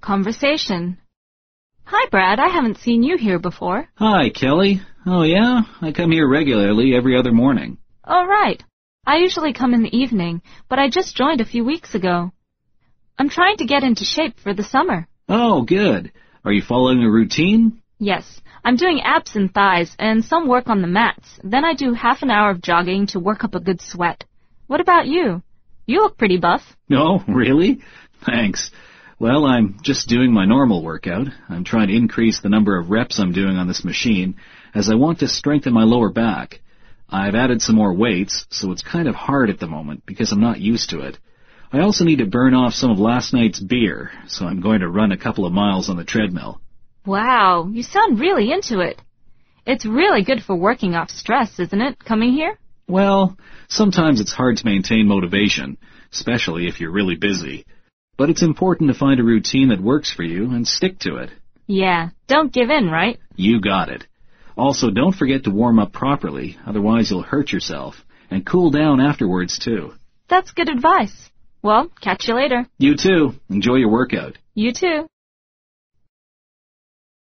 conversation. Hi, Brad. I haven't seen you here before. Hi, Kelly. Oh, yeah? I come here regularly every other morning. Oh, right. I usually come in the evening, but I just joined a few weeks ago. I'm trying to get into shape for the summer. Oh, good. Are you following a routine? Yes, I'm doing abs and thighs and some work on the mats. Then I do half an hour of jogging to work up a good sweat. What about you? You look pretty buff. Oh, really? Thanks. Well, I'm just doing my normal workout. I'm trying to increase the number of reps I'm doing on this machine, as I want to strengthen my lower back. I've added some more weights, so it's kind of hard at the moment because I'm not used to it. I also need to burn off some of last night's beer, so I'm going to run a couple of miles on the treadmill. Wow, you sound really into it. It's really good for working off stress, isn't it, coming here? Well, sometimes it's hard to maintain motivation, especially if you're really busy. But it's important to find a routine that works for you and stick to it. Yeah, don't give in, right? You got it. Also, don't forget to warm up properly, otherwise you'll hurt yourself, and cool down afterwards, too. That's good advice. Well, catch you later. You too. Enjoy your workout. You too.